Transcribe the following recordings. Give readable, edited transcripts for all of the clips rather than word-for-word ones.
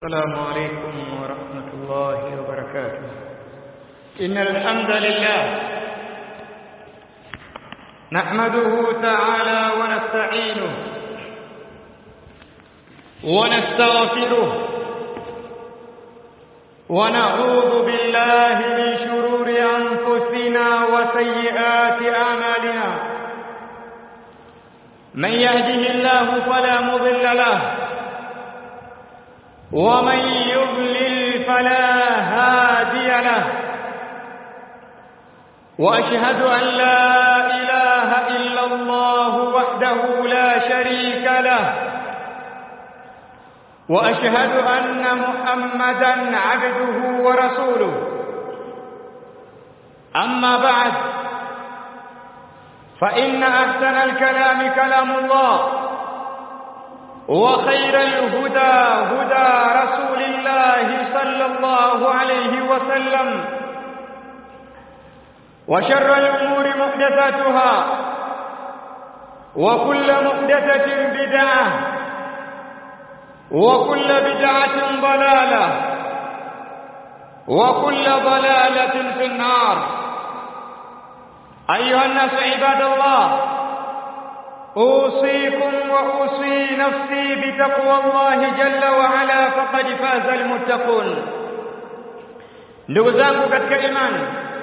السلام عليكم ورحمة الله وبركاته. إن الحمد لله نحمده تعالى ونستعينه ونستغفره ونعوذ بالله من شرور أنفسنا وسيئات أعمالنا. من يهده الله فلا مضل له ومن يضلل فلا هادي له. وأشهد أن لا إله إلا الله وحده لا شريك له. وأشهد أن محمدا عبده ورسوله. أما بعد، فإن أحسن الكلام كلام الله، وخير الهدى هدى رسول الله صلى الله عليه وسلم، وشر الأمور محدثاتها، وكل محدثة بدعة، وكل بدعة ضلالة، وكل ضلالة في النار. أيها الناس عباد الله، أوصيكم وأوصي نفسي بتقوى الله جل وعلا، فقد فاز المتقون. Ndugu zangu katika imani,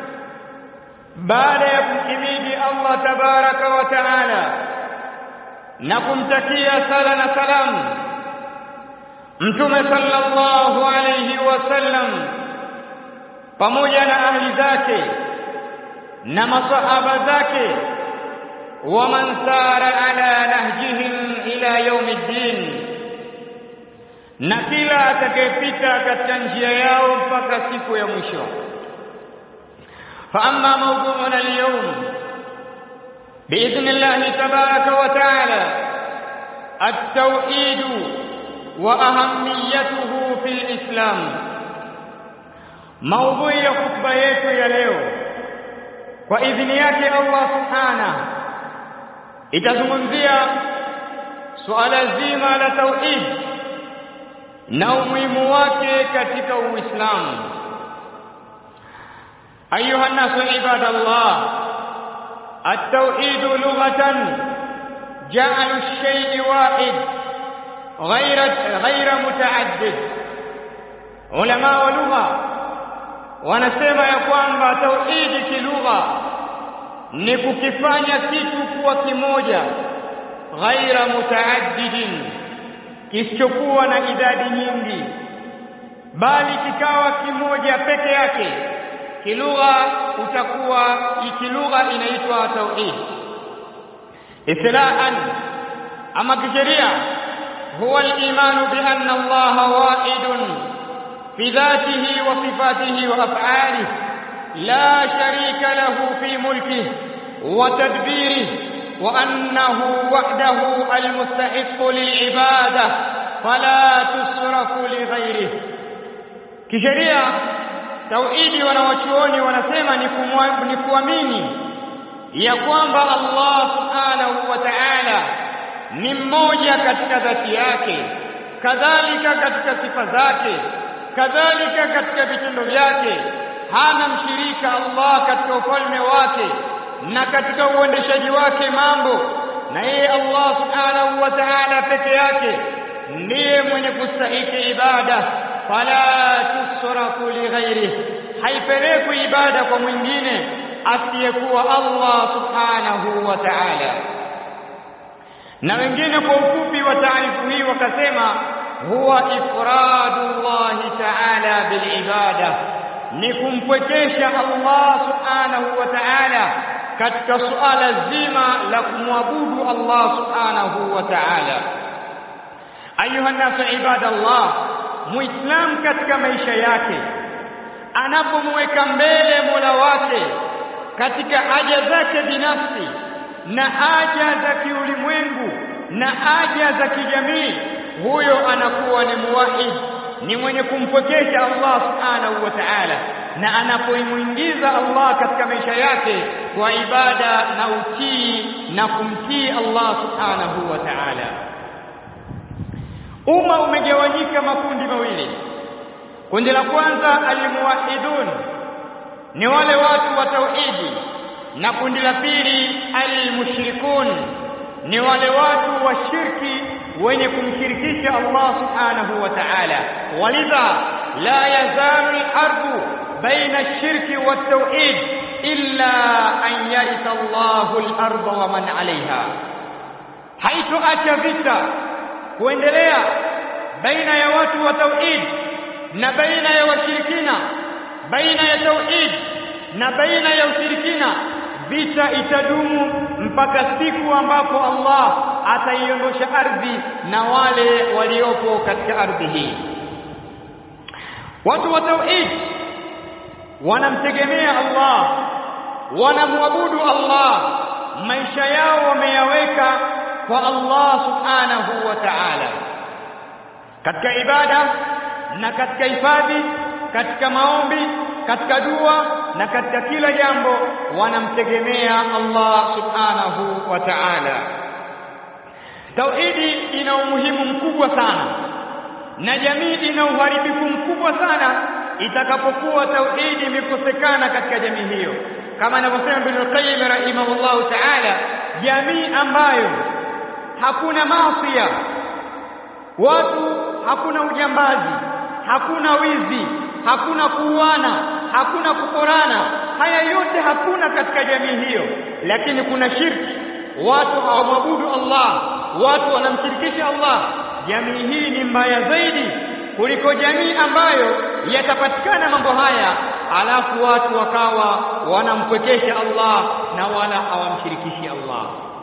baada ya kumhimidi Allah tabaraka wa taala na kumtakia sala na salam Mtume sallallahu alayhi wasallam pamoja na ahli zake na masahaba zake ومن سار على نهجهم إلى يوم الدين, na kila atakayepita katika njia yao mpaka siku ya mwisho. فأما موضوعنا اليوم بإذن الله تبارك وتعالى التوحيد وأهميته في الإسلام. موضوع خطبة yetu ya leo kwa idhini yake Allah subhanahu itazungumzia suala zima la tauhid na umuhimu wake katika Uislamu. Ayuha nasu ibadallah, at-tauhid lughatan ja'alu ash-shay'i wahid ghayra muta'addid. Ulama wa lugha wanasema ya kwamba tauhid kilugha ni kukifanya kitu kuwa kimoja, ghaira mutaaddidin, kisichokuwa na idadi nyingi, bali kikawa kimoja peke yake. Kilugha utakuwa ikilugha inaitwa tauhid. Istilahan ama kisheria, huwa al-imanu bi anna Allah wahidun fi dhatihi wa sifatihi wa af'alihi لا شريك له في ملكه وتدبيره، وأنه وحده المستحق للعبادة فلا تصرف لغيره. kisheria tauhidi wanawachuoni wanasema ni kuamini ya kwamba Allah subhanahu wa ta'ala ni mmoja katika dhati yake, kadhalika katika sifa zake, kadhalika katika vitendo vyake. Hana mshirika Allah katika ufalme wake na katika uendeshaji wake mambo, na yeye Allah subhanahu wa ta'ala peke yake ndiye mwenye kustahiki ibada. Fala tusrafu li ghairihi, haipelekwi ibada kwa mwingine asiyekuwa Allah subhanahu wa ta'ala. Na wengine kwa ufupi wa taarifu hii wakasema huwa ifradullahi ta'ala bil ibada, ni kumpwekesha Allah subhanahu wa ta'ala katika suala zima la kumwabudu Allah subhanahu wa ta'ala. Ayuha nasu ibadallah, muislam katika maisha yake anapomweka mbele Mola wake katika haja zake binafsi na haja za kiulimwengu na haja za kijamii, huyo anakuwa ni muwahid, ni mwenye kumpokesha Allah subhanahu wa ta'ala, na anapomuingiza Allah katika maisha yake kwa ibada na utii na kumtii Allah subhanahu wa ta'ala. umma umegawanyika makundi mawili. Kundi la kwanza almuwahidun, ni wale watu wa tauhidi, na kundi la pili almushrikun, ni wale watu wa shirki wenye kumshirikisha Allah subhanahu wa ta'ala. Walidha la yazalu al-ardu baina ash-shirki wat-tauhid illa an yarisa Allahu al-ardha wa man 'alayha. Haitoacha vita kuendelea baina ya watu wa tauhid na baina ya washirikina, baina ya tauhid na baina ya ushirikina. Vita itadumu mpaka siku ambapo Allah ataiondosha ardhi na wale waliopo katika ardhi hii. Watu wa tauhid wanamtegemea Allah, wanamwabudu Allah, maisha yao wameyaweka kwa Allah subhanahu wa ta'ala, katika ibada na katika hifadhi, katika maombi, katika dua na katika kila jambo wanamtegemea Allah subhanahu wa ta'ala. Tauhidi ina umuhimu mkubwa sana, na jamii ina uharibifu mkubwa sana itakapokuwa tauhidi imekosekana katika jamii hiyo. Kama anavyosema Ibn Qayyim rahimahullahu ta'ala, jamii ambayo hakuna maasi, watu hakuna ujambazi, hakuna wizi, hakuna kuuana, hakuna kuporana, haya yote hakuna katika jamii hiyo, lakini kuna shirki, watu hawaabudu Allah, watu wanamshirikisha Allah, jamii hii ni mbaya zaidi kuliko jamii ambayo yatapatikana mambo haya alafu watu wakawa wanampwekesha Allah na wala hawamshirikishi Allah.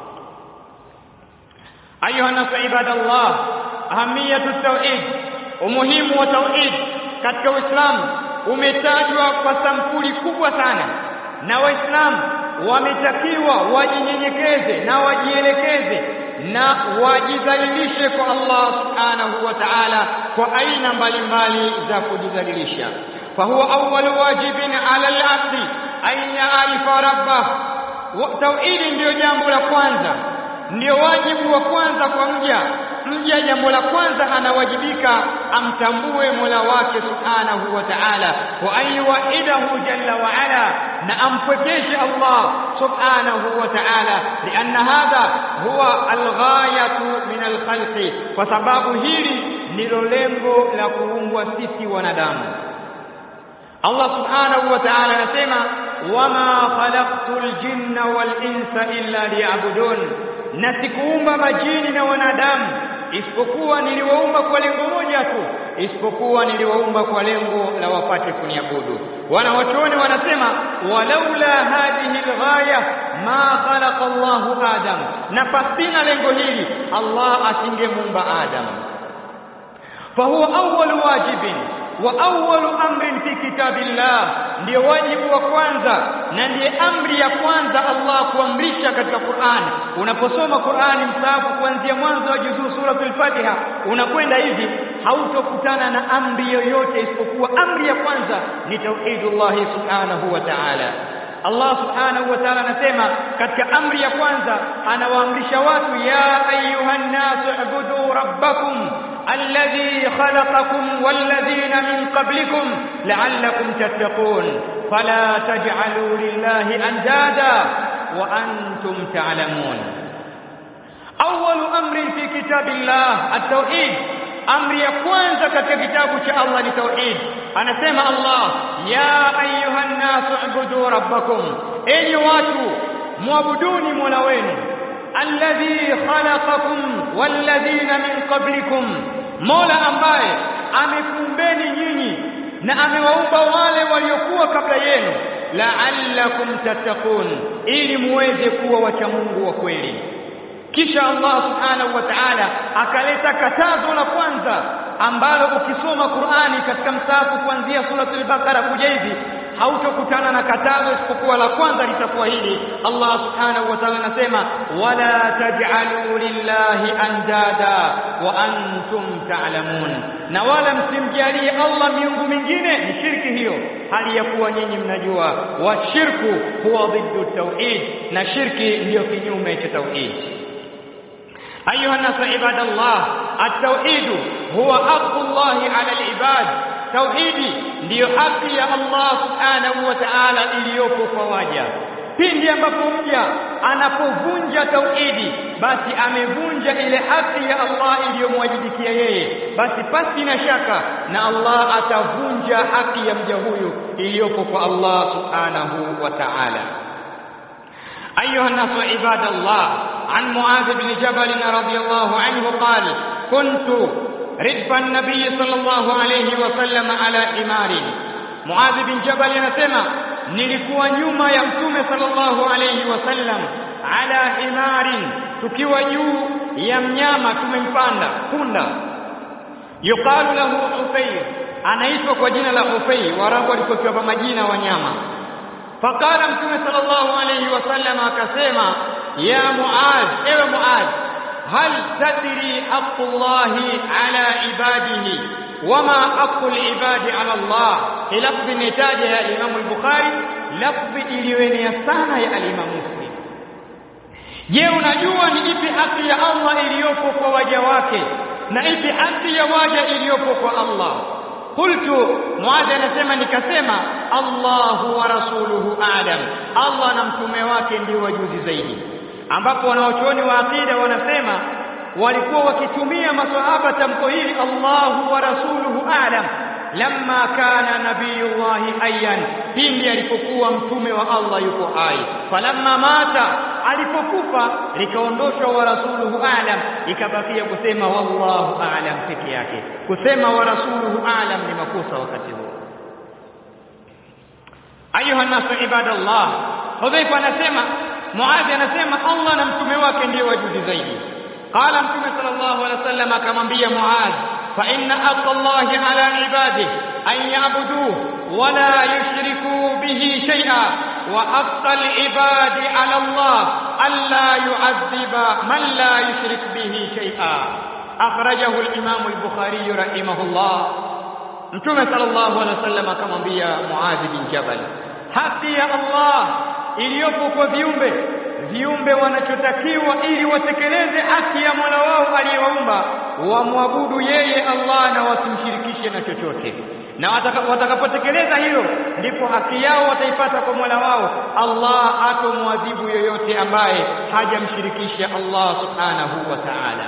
Ayuha nasu ibadallah, ahamiyatu tauhid, umuhimu wa tauhid katika Uislamu umetajwa kwa sampuli kubwa sana, na Waislamu wametakiwa wajinyenyekeze na wajielekeze na wajidhalilishe kwa Allah subhanahu wa ta'ala kwa aina mbalimbali za kujidhalilisha. Fahuwa awwalu wajibin ala al-abdi an ya'rifa rabbah. Tauhidi ndio jambo la kwanza, ndio wajibu wa kwanza kwa mja. Jambo la kwanza anawajibika amtambue Mola wake subhanahu wa ta'ala, wa ayuwahidahu jalla wa ala, na ampwekeshe Allah subhanahu wa ta'ala, lianna hadha huwa alghayatu min alkhalqi, kwa sababu hili ndilo lengo la kuumbwa sisi wanadamu. Allah subhanahu wa ta'ala anasema, wama khalaqtul jinna wal insa illa liya'budun, na sikuumba majini na wanadamu isipokuwa niliwaumba kwa lengo moja tu, isipokuwa niliwaumba kwa lengo la wapate kuniabudu. Wanawachuoni wanasema, walaula hadhihi alghaya ma khalaqa Allahu Adam, na pasina lengo hili Allah asingemuumba Adam. Fahuwa awwalu wajibin wa awwalu amrin fi kitabillah, ndio wajibu wa kwanza na ndiye amri ya kwanza Allah kuamrisha katika Qur'an. Unaposoma Qur'ani msahafu kuanzia mwanzo wa juzuu suratul Fatiha unakwenda hivi, hautokutana na amri yoyote isipokuwa amri ya kwanza ni tauhidullah subhanahu wa ta'ala. Allah subhanahu wa ta'ala anasema katika amri ya kwanza anawaamrisha watu, ya ayuhan nasu ubudu rabbakum alladhi khalaqakum walladhina min qablikum la'allakum tattaqun fala taj'alu lillahi andada wa antum ta'lamun. Awwalu amrin fi kitabillah at-tauhid, amri ya kwanza katika kitabu cha Allah ni tauhid. Anasema Allah, ya ayuhan nasu ubudu rabbakum, enyi watu muabuduni Mola wenu, alladhi khalaqakum walladhina min qablikum, Mola ambaye amekuumbeni nyinyi na amewaumba wale waliokuwa kabla yenu, la'allakum tattaqun, ili muweze kuwa wacha Mungu wa kweli. Kisha Allah subhanahu wa ta'ala akaleta katazo la kwanza ambalo ukisoma Qur'ani katika msahafu kuanzia suratul Baqara kuja hivi hautokutana na katazo isipokuwa la kwanza litakuwa hili. Allah subhanahu wa ta'ala anasema, wala taj'alu lillahi andada wa antum ta'lamun, na wala msimjalie Allah miungu mingine, ni shirki hiyo, hali ya kuwa nyinyi mnajua. Wa shirku huwa dhiddu tauhid, na shirki ndiyo kinyume cha tauhid. أيها الناس عباد الله، التوحيد هو حق الله على العباد. توحيدي ndio haki ya Allah subhanahu wa ta'ala iliyopo kwa waja. Pindi ambapo mja anapovunja tauhidi, basi amevunja ile haki ya Allah iliyomwajibikia yeye, basi pasi na shaka na Allah atavunja haki ya mja huyu iliyopo kwa Allah subhanahu wa ta'ala. أيها الناس عباد الله، عن معاذ بن جبل رضي الله عنه قال: كنت ردف النبي صلى الله عليه وسلم على حمار. معاذ بن جبل anasema nilikuwa nyuma ya mtume sallallahu alayhi wasallam ala himarin, tukiwa juu ya mnyama tumempanda punda. Yuqalu lahu Ufayr, anaitwa kwa jina la Ufayr. Warabu walikotoa majina wanyama. Faqala mtume sallallahu alayhi wasallam akasema: ya Muaz, ewe Muaz, hal tadri haqqullahi ala ibadihi wama haqqul ibadi ala Allah. Lafzi nitaja ya Imam al-Bukhari, lafzi iliyoenea sana ya Imam Muslim. Je, unajua ni ipi haki ya Allah iliyopo kwa waja wake na ipi haki ya waja iliyopo kwa Allah? Qultu, Muadh anasema nikasema, Allahu wa rasuluhu a'lam, Allah na mtume wake ndio wajuzi zaidi. Ambapo wanaochuoni wa akida wanasema walikuwa wakitumia maswahaba tamko hili Allahu wa rasuluhu a'lam lamma kana nabiyullahi ayyan, pindi alipokuwa mtume wa Allah yuko hai. Falamma mata, alipokufa likaondoshwa wa rasuluhu a'lam, ikabakia kusema wallahu a'lam peke yake. Kusema wa rasuluhu a'lam ni makosa wakati huo. Ayuha nasu ibadallah, Hudhaifa anasema, Muadh anasema Allah na mtume wake ndio wajuzi zaidi. Qala mtume sallallahu alaihi wasallam akamwambia Muadh, fa inna haqqullahi ala ibadihi an ya'buduhu wa la yushriku bihi shay'a wa haqqal ibadi ala Allah alla yu'adhiba man la yushrik bihi shay'a. Akhrajahu al-Imam al-Bukhari rahimahullah. Mtume sallallahu alaihi wasallam akamwambia Muadh bin Jabal, haki ya Allah iliyopo kwa viumbe wanachotakiwa ili watekeleze haki ya Mola wao aliyewaumba, wamwabudu yeye Allah na wasimshirikishe na chochote. Na watakapotekeleza hilo, ndipo haki yao wataipata kwa Mola wao. Allah hatomwadhibu yoyote ambaye hajamshirikisha Allah subhanahu wa ta'ala.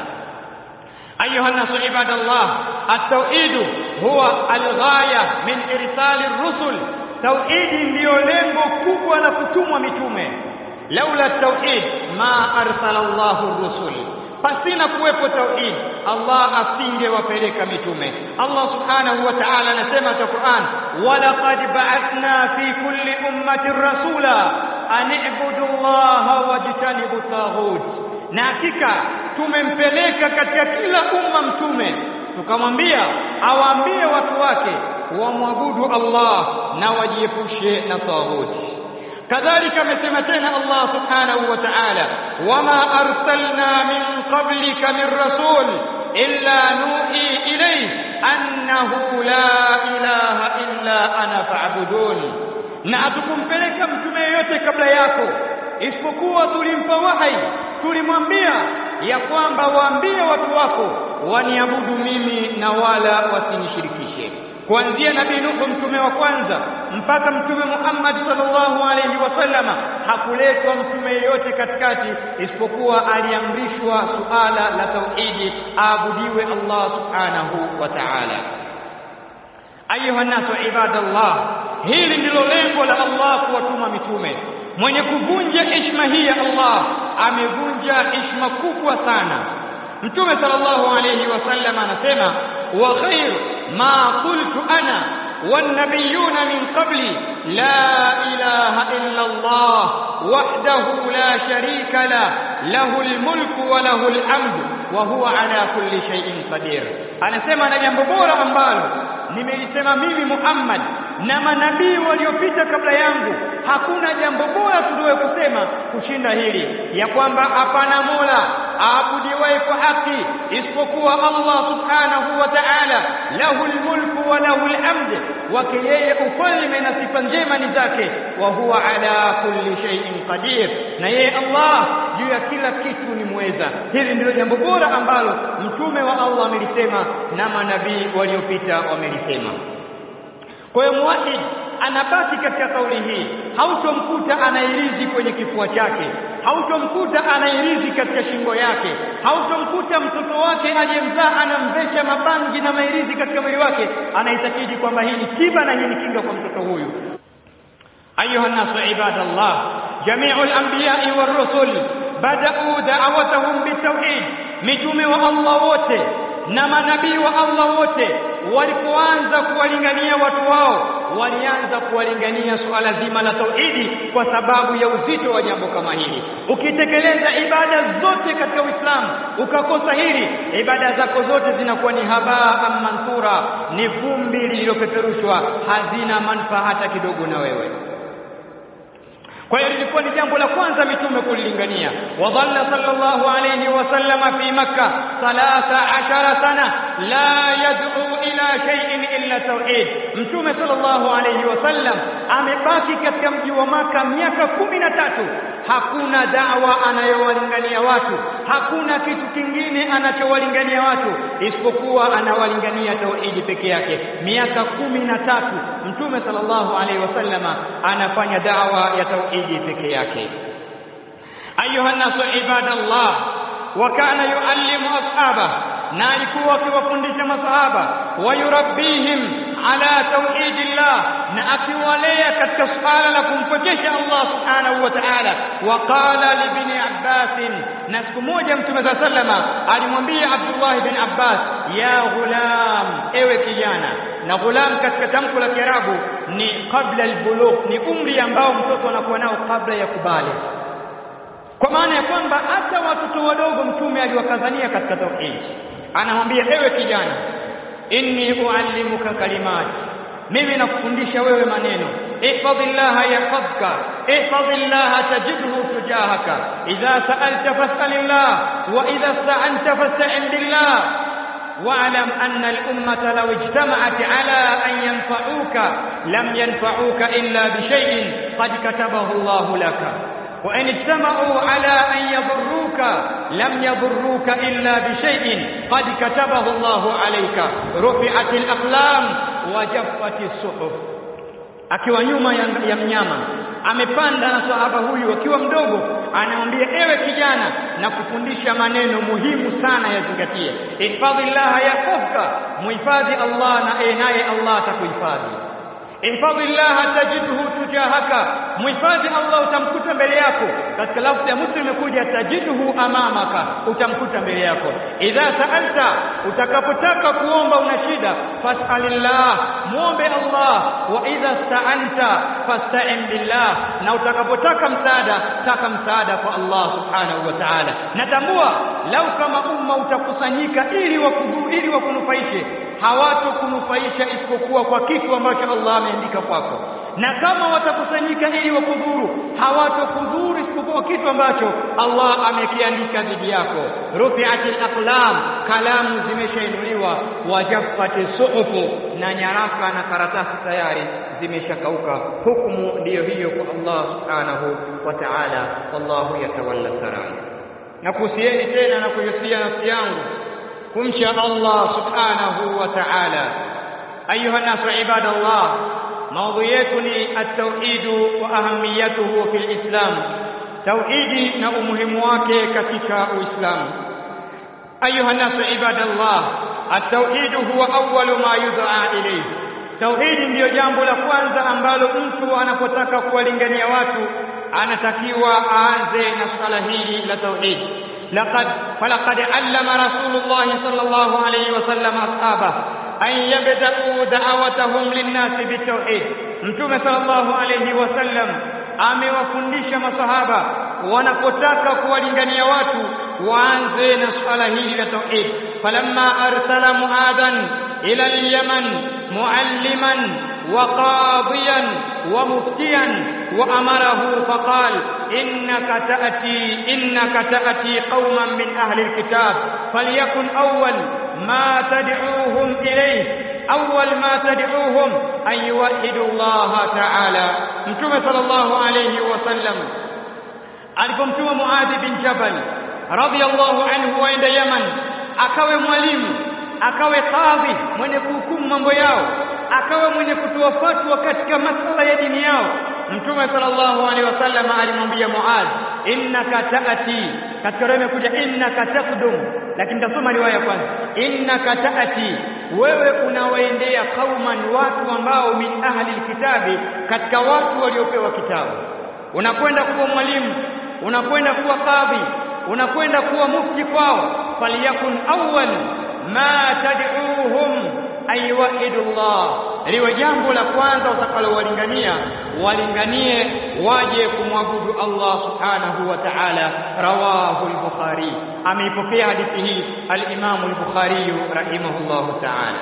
Ayuha nasu ibadallah, at-tauhid huwa al-ghaya min irsal ar-rusul. Tauhidi ndio lengo kubwa la kutumwa mitume. Laula tauhid ma arsala Allahu ar-rusul, pasina kuwepo tauhid Allah asingewapeleka mitume. Allah subhanahu wa ta'ala anasema katika Qur'an, walaqad ba'athna fi kulli ummatin rasula an i'budu Allaha wajtanibu taghut. Na hakika tumempeleka katika kila umma mtume, tukamwambia awaambie watu wake wamwabudu Allah na wajiepushe na taghuti. Kadhalika amesema tena Allah subhanahu wa ta'ala, wama arsalna min qablika min rasul illa nuhi ilayhi annahu la ilaha illa ana fa'budun. Na hatukumpeleka mtume yeyote kabla yako isipokuwa tulimpa wahi, tulimwambia ya kwamba waambie watu wako waniabudu mimi na wala wasinishirikishe. Kuanzia nabii Nuh mtume wa kwanza mpaka mtume Muhammad sallallahu alayhi wasallama, hakuletwa mtume yeyote katikati isipokuwa aliamrishwa suala la tauhidi, aabudiwe Allah subhanahu wa ta'ala. Ayuha nasu ibadallah, hili ndilo lengo la Allah kuwatuma mitume. Mwenye kuvunja heshima hii ya Allah amevunja heshima kubwa sana. Mtume sallallahu alayhi wasallam anasema, wa khair ma qultu ana wan nabiyuna min qabli la ilaha illa Allah wahdahu la sharika la lahul mulku wa lahul hamdu wa huwa ala kulli shay'in qadir. Anasema na jambo bora ambalo nimelisema mimi Muhammad na manabii waliopita kabla yangu, hakuna jambo bora tuliwe kusema kushinda hili, ya kwamba hapana mola aabudiwe kwa haki isipokuwa Allah subhanahu wa ta'ala, lahul mulku wa lahul hamdu alhamd, wake yeye ufalme na sifa njema ni zake. Wa huwa ala kulli shay'in qadir, na yeye Allah juu ya kila kitu ni mweza. Hili ndilo jambo bora ambalo mtume wa Allah amelisema na manabii waliopita wamelisema. Kwa hiyo muwahhid anabaki katika kauli hii. Hautomkuta anairizi kwenye kifua chake, hautomkuta anairizi katika shingo yake, hautomkuta mtoto wake aliyemzaa anamvesha mabangi na mairizi katika mwili wake, anaitakidi kwamba hii ni tiba na hii ni kinga kwa mtoto huyu. Ayuha nasu ibadallah, jami'ul anbiya'i war rusul bada'u da'watahum bitawhid. Mitume wa Allah wote na manabii wa Allah wote walipoanza kuwalingania watu wao, walianza kuwalingania suala zima la tauhidi kwa sababu ya uzito wa jambo kama hili. Ukitekeleza ibada zote katika Uislamu ukakosa hili, ibada zako zote zinakuwa ni habaa manthura, ni vumbi lililopeperushwa, hazina manufaa hata kidogo na wewe. Kwa hiyo ilikuwa ni jambo la kwanza mitume kulilingania. Wadhalla sallallahu alayhi wasallam fi Makkah 13 sana la yad'u ila shay'in illa tauhid. Mtume sallallahu alayhi wasallam amebaki katika mji wa Makkah miaka 13, hakuna da'wa anayowalingania watu, hakuna kitu kingine anachowalingania watu isipokuwa anawalingania tauhidi peke yake. Miaka 13 Mtume sallallahu alayhi wasallam anafanya da'wa ya tauhidi peke yake. Ayuha nasu ibadallah, wa kana yuallimu ashaba, na alikuwa akiwafundisha masahaba, wa yurabbihim ala tauhidillah, na akiwalea katika suala la kumpokesha Allah subhanahu wa ta'ala. Wa qala li ibn Abbas, na siku moja Mtume sallama alimwambia Abdullah ibn Abbas, ya ghulam, ewe kijana. Na ghulam katika tamko la Kiarabu ni kabla albulugh, ni umri ambao mtoto anakuwa nao kabla ya kubale. Kwa maana ya kwamba hata watoto wadogo Mtume aliwakazania katika tauhid. Anamwambia, ewe kijana, inni uallimuka kalimat, mimi nakufundisha wewe maneno. Ihfadhillaha yahfadhka, ihfadhillaha tajidhu tujahaka, idha sa'alta fas'alillah wa idha ista'anta fasta'in billah. واعلم أن الأمة لو اجتمعت على أن ينفعوك لم ينفعوك إلا بشيء قد كتبه الله لك، وإن اجتمعوا على أن يضروك لم يضروك إلا بشيء قد كتبه الله عليك، رفعت الأقلام وجفت الصحف. Akiwa nyuma ya mnyama amepanda na sahaba huyu akiwa mdogo, anamwambia, ewe kijana, na kufundisha maneno muhimu sana, yazingatie. Ihfadhillaha yahfadhka, muhifadhi Allah na naye Allah atakuhifadhi. Ihfadhillaha tajidhu tujahaka, muhifadhi Allah utamkuta mbele yako. Katika lafzi ya Muslim imekuja tajidhu amamaka, utamkuta mbele yako. Idha sa'alta, utakapotaka kuomba una shida, fas'alillah, muombe Allah. Wa idha sta'anta fasta'in billah, na utakapotaka msaada, taka msaada kwa Allah subhanahu wa ta'ala. Natambua lau kama umma utakusanyika ili wakunufaishe, hawatokunufaisha isipokuwa kwa kitu ambacho Allah ameandika kwako, na kama watakusanyika ili wakudhuru, hawatokudhuru isipokuwa kitu ambacho Allah amekiandika dhidi yako. Rufi'atil aqlam, kalamu zimeshainuliwa. Wajaffati suhufu, na nyaraka na karatasi tayari zimeshakauka. Hukumu ndiyo hiyo kwa Allah subhanahu wa ta'ala. Wallahu yatawalla sarai. Na kuhusieni tena na kuhusia nafsi yangu kumcha Allah subhanahu wa ta'ala. Ayuha nasu ibadallah, maudhui yetu ni at-tauhid wa ahamiyatuhu fil Islam, tauhidi na umuhimu wake katika Uislamu. Ayuha nasu ibadallah, at-tauhid huwa awwalu ma yud'a ilayhi. Tauhidi ndiyo jambo la kwanza ambalo mtu anapotaka kuwalingania watu anatakiwa aanze na swala hili la tauhid. فلقد علم رسول الله صلى الله عليه وسلم أصحابه أن يبدأوا دعوتهم للناس بالتوحيد. Mtume sallallahu alayhi wasallam amewafundisha masahaba wanapotaka kuwalingania watu waanze na swala hili la tauhid. Falamma arsala Muadhan ila al-Yaman mualliman wa qadiyan wa muftiyan wa amarahu faqal innaka ta'ti qauman min ahli al-kitab falyakun awwal ma tad'uuhum ilayhi awwal ma tad'uuhum an yuwahhidu Allah ta'ala. Mtume sallallahu alayhi wasallam alipomtuma Muadh bin Jabal radhiyallahu anhu waende Yaman, akawe mwalimu, akawe kadhi mwenye kuhukumu mambo yao, akawe mwenye kutoa fatwa katika masuala ya dini yao. Mtume sallallahu alaihi wasallam alimwambia Muadh, innaka ta'ati, katika riwaya imekuja innaka taqdum, lakini tasoma riwaya kwanza, innaka ta'ati, wewe unawaendea kauman, watu ambao min ahli alkitabi, katika watu waliopewa kitabu. Unakwenda kuwa mwalimu, unakwenda kuwa kadhi, unakwenda kuwa mufti kwao. Falyakun awwal ma tad'uuhum ay wahidullah, liwe jambo la kwanza utakalowalingania, walinganie waje kumwabudu Allah subhanahu wa ta'ala. Rawahu al-Bukhari, ameipokea hadithi hii al-Imam al-Bukhari rahimahullahu ta'ala.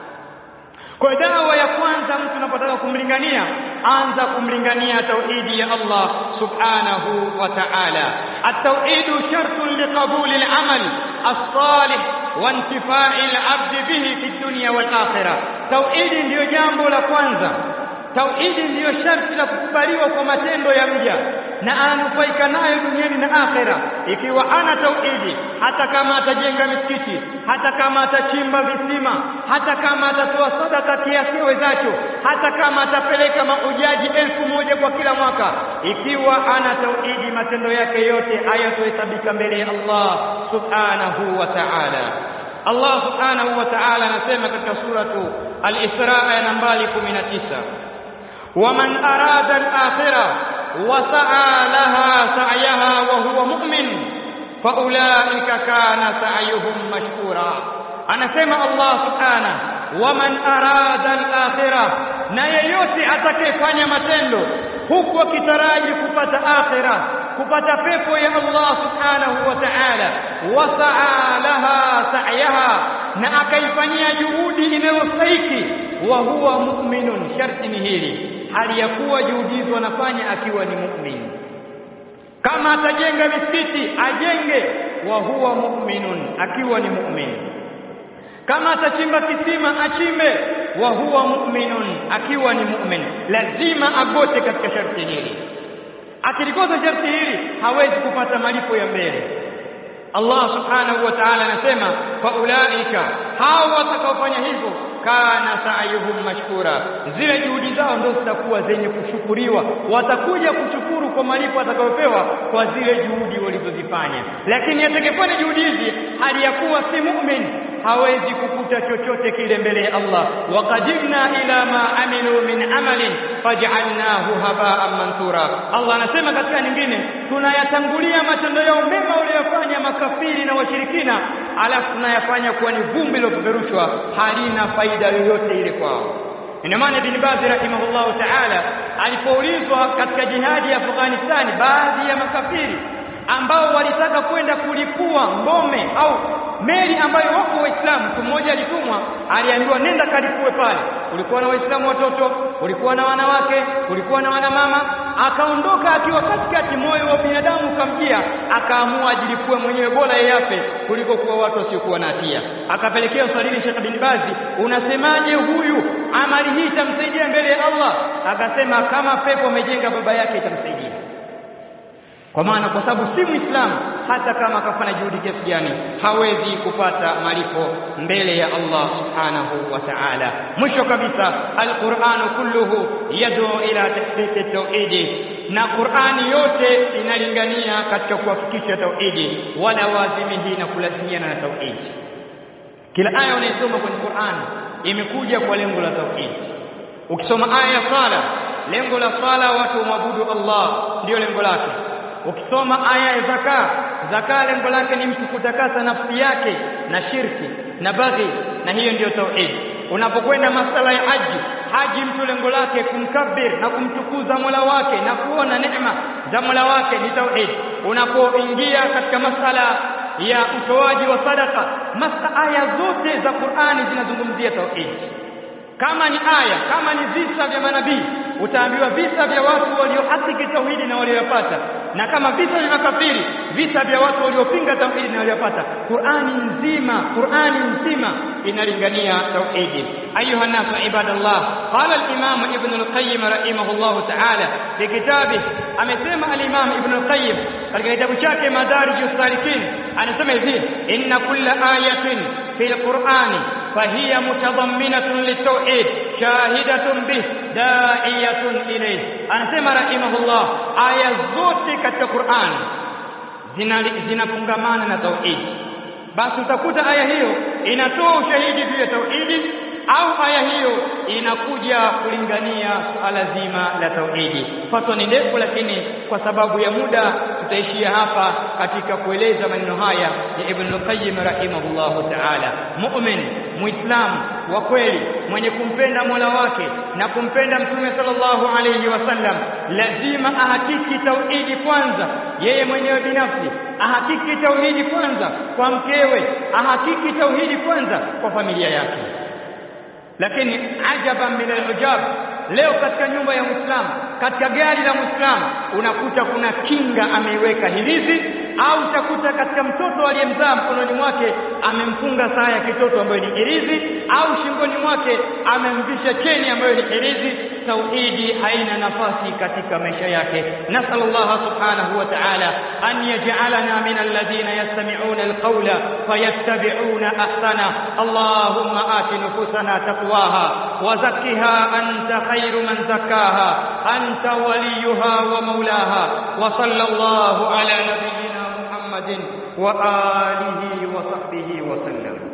Kwa dawa ya kwanza mtu unapotaka kumlingania, anza kumlingania tauhidi ya Allah subhanahu wa ta'ala. At-tauhidu shartun liqabuli al-amal as-salih wa intifa'i al-'abd bihi fi dunya wal akhirah. Tauhidi ndiyo jambo la kwanza. Tauhidi ndiyo sharti la kukubaliwa kwa matendo ya mja na anufaika nayo duniani na akhera. Ikiwa ana tauhidi, hata kama atajenga misikiti, hata kama atachimba visima, hata kama atatoa sadaka kiasi wezacho, hata kama atapeleka mahujaji 1000 kwa kila mwaka, ikiwa ana tauhidi, matendo yake yote hayatohesabika mbele ya Allah subhanahu wa ta'ala. Allah subhanahu wa ta'ala anasema katika suratu al-Isra nambari 19, ومن أراد الآخرة وسعى لها سعيها وهو مؤمن فأولئك كان سعيهم مشكورا. anasema Allah subhanahu, ومن أراد الآخرة, na yeyote atakayefanya matendo huku akitaraji kupata akhira, kupata pepo ya Allah subhanahu wa ta'ala, wasaa laha sa'yaha, na akaifanyia juhudi inayostahili, wa huwa mu'minun, sharti ni hili, hali ya kuwa juhudi hizo anafanya akiwa ni mu'min. Kama atajenga misikiti ajenge wa huwa mu'minun, akiwa ni mu'min. Kama atachimba kisima achimbe wa huwa mu'minun, akiwa ni mu'min. Lazima agote katika sharti hili. Akilikosa sharti hili hawezi kupata malipo ya mbele. Allah subhanahu wa ta'ala anasema faulaika, hao watakaofanya hivyo, kana sa'yuhum mashkura, zile juhudi zao ndio zitakuwa zenye kushukuriwa, watakuja kushukuru kwa malipo atakayopewa kwa zile juhudi walizozifanya. Lakini atakayefanya juhudi hizi hali ya kuwa si mu'min, hawezi kukuta chochote kile mbele ya Allah. Waqadimna ila ma amilu min amalin faj'alnahu haba'an mansura. Allah anasema katika nyingine, tunayatangulia matendo yao mema waliyofanya makafiri na washirikina, alafu tunayafanya kuwa ni vumbi lilopeperushwa, halina faida yoyote ile kwao. Ina maana Ibn Baz rahimahullahu ta'ala alipoulizwa katika jihadi ya Afghanistan, baadhi ya makafiri ambao walitaka kwenda kulipua ngome au meli ambayo wako Waislamu, mtu mmoja alitumwa, aliambiwa nenda kalipue pale. Kulikuwa na Waislamu watoto, kulikuwa na wanawake, kulikuwa na wanamama. Akaondoka akiwa katikati, moyo wa binadamu kamjia, akaamua ajilipue mwenyewe, bora yafe kuliko kuwa watu wasiokuwa na hatia. Akapelekea swali Sheikh Ibn Baz, unasemaje huyu, amali hii itamsaidia mbele ya Allah? Akasema kama pepo amejenga baba yake itamsaidia. Kwa maana kwa sababu si Muislamu, hata kama akafanya juhudi kiasi gani hawezi kupata malipo mbele ya Allah subhanahu wa ta'ala. Mwisho kabisa, al-Qur'an kulluhu yad'u ila tahqiq at-tauhid, na Qur'ani yote inalingania katika kuhakikisha tauhidi, wala wazimihi, na kulazimiana na tauhidi. Kila aya unayosoma kwenye Qur'an imekuja kwa lengo la tauhidi. Ukisoma aya ya sala, lengo la sala watu waabudu Allah, ndio lengo lake. Ukisoma aya ya zaka lengo lake ni mtu kutakasa nafsi yake na shirki na baghi, na hiyo ndiyo tauhid. Unapokwenda masala ya haji mtu lengo lake kumkabir na kumtukuza Mola wake na kuona neema za Mola wake, ni tauhid. Unapoingia katika masala ya utoaji wa sadaka, aya zote za Qur'ani zinazungumzia tauhid. Kama ni aya, kama ni visa vya manabii, utaambiwa visa vya watu waliohakiki tauhidi na waliopata. na kama visa vya makafiri, visa vya watu waliopinga tauhidi na waliopata. Qur'ani nzima inalingania tauhidi. Ayuha nasu ibadallah, qala al-Imam Ibn al-Qayyim rahimahullah ta'ala fi kitabihi, amesema al-Imam Ibn al-Qayyim katika kitabu chake Madarijus Salikin, anasema hivi: inna kulla ayatin fil Qur'ani fahiya mutadamminatun litauhid shahidatun bih da'iyatun ilayh. Anasema rahimahullah, aya zote katika Qur'an zinafungamana na tauhid. Basi utakuta aya hiyo inatoa ushahidi juu ya tauhidi, au aya hiyo inakuja kulingania suala zima la tauhidi. Fatwa ni ndefu, lakini kwa sababu ya muda tutaishia hapa katika kueleza maneno haya ya Ibn al-Qayyim rahimahullahu ta'ala. Mu'min, muislamu wa kweli mwenye kumpenda Mola wake na kumpenda Mtume sallallahu alayhi wasallam lazima ahakiki tauhidi kwanza yeye mwenyewe binafsi, ahakiki tauhidi kwanza kwa mkewe, ahakiki tauhidi kwanza kwa familia yake. Lakini ajaban min al-ujab, leo katika nyumba ya Muislamu, katika gari la Muislamu unakuta kuna kinga ameiweka hirizi, au utakuta katika mtoto aliyemzaa mkononi mwake amemfunga saa ya kitoto ambayo ni hirizi, au shingoni mwake amemvisha cheni ambayo ni hirizi. Tauhidi haina nafasi katika maisha yake. Nasallallahu subhanahu wa ta'ala an yaj'alana min alladhina yastami'una alqawla fayattabi'una ahsana. Allahumma ati nufusana taqwaha wa zakkiha anta khayru man zakkaha anta waliyuha wa mawlaha. Wa sallallahu ala nabiyyina Muhammadin wa alihi wa sahbihi wa sallam.